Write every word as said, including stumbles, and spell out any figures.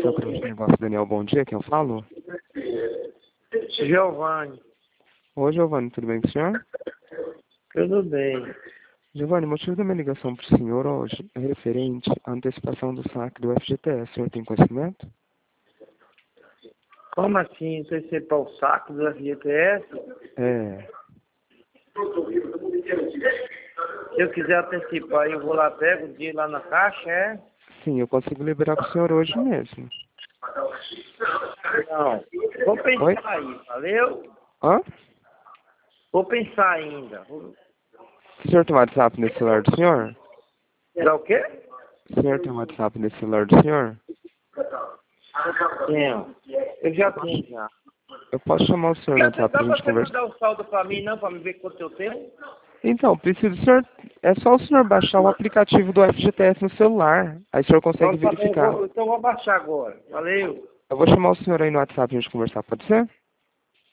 Sacramento de Negócio, Daniel, bom dia, quem eu falo? Giovanni. Oi, Giovanni, tudo bem com o senhor? Tudo bem. Giovanni, o motivo da minha ligação para o senhor hoje é referente à antecipação do saque do F G T S. O senhor tem conhecimento? Como assim antecipar o saco do F G T S? É. Se eu quiser antecipar, eu vou lá, pego o dia lá na caixa, é? Sim, eu consigo liberar para o senhor hoje mesmo. Não. Vou pensar Oi? aí, valeu? Hã? Vou pensar ainda. Vou- O senhor tem WhatsApp nesse celular do senhor? Dá o quê? O senhor tem WhatsApp nesse celular do senhor? Tenho. Eu já tenho, já. Eu posso chamar o senhor no Dá WhatsApp dá para a pra gente você conversar? mandar o saldo pra mim, não? Pra me ver quanto eu tenho? Então, preciso do senhor... É só o senhor baixar o aplicativo do F G T S no celular. Aí o senhor consegue Então, tá bem, eu verificar. vou, então eu vou baixar agora. Valeu. Eu vou chamar o senhor aí no WhatsApp para a gente conversar, pode ser?